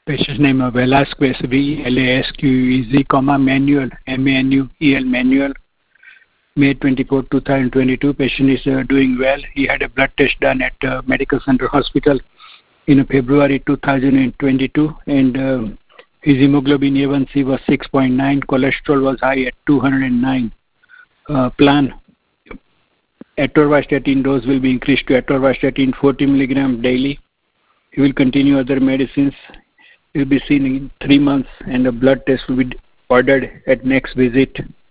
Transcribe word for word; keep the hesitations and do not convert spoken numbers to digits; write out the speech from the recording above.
Patient's name is Velasquez, V L A S Q U E Z, comma, Manuel, M A N U E L, Manuel. May twenty-fourth, two thousand twenty-two. Patient is uh, doing well. He had a blood test done at uh, Medical Center Hospital in February two thousand twenty-two, and uh, his hemoglobin A one C was six point nine. Cholesterol was high at two hundred nine. Uh, plan atorvastatin dose will be increased to atorvastatin forty milligram daily. He will continue other medicines. He will be seen in three months, and a blood test will be ordered at next visit.